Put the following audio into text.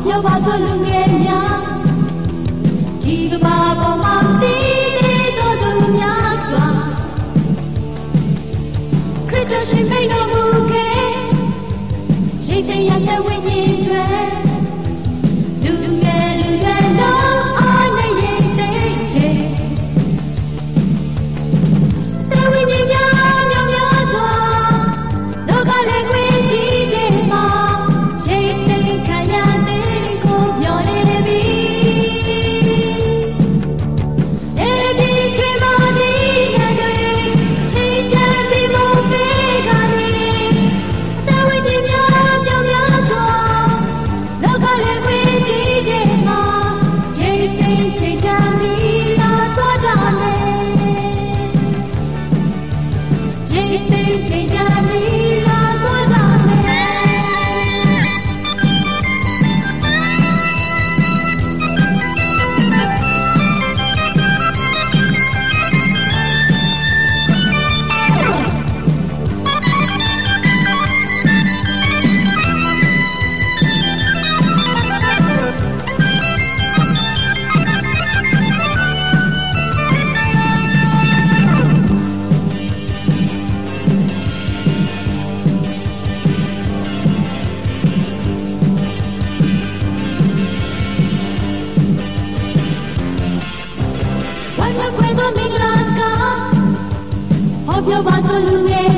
ပြောပါစို့လူငယ်များဒီကမ္ဘာပေါ်မှာတည်တည်သောသူများစွာခရစ်တော်ရှင်မိန့်တော်မူခဲ့ရိတ်သိမ်းရတဲ့ဝိညာဉ်တွေလူငယ်လူရွယ်လုံးအားနဲ့ရိတ်သိမ်းခြင်းတဲ့ဝိညာဉ်များမြောက်များစွာလောကလည်းခွင့်ကြည့်ခြင်းမှာရိတ်သိမ်းခံရခြင်းကိုမျှော်လင့်ပြီအဲဒီခေတ်မှာဒီနေ့တွေချိန်တန်ပြီးဖို့ပေးကြတယ်တဲ့ဝိညာဉ်များမြောက်များစွာလောကလည်းခွင့်ကြည့်ခြင်းမှာရိတ်သိမ်းချိန်တန်ပြီးလာသွားကြမယ်ရိတ်သိမ်းချိန်တန်ပြီးလာသွားကြမယ်ဝိုင်းဝန်းခွဲသောမင်္ဂလာစကားဟောပြောပါစို့လူငယ်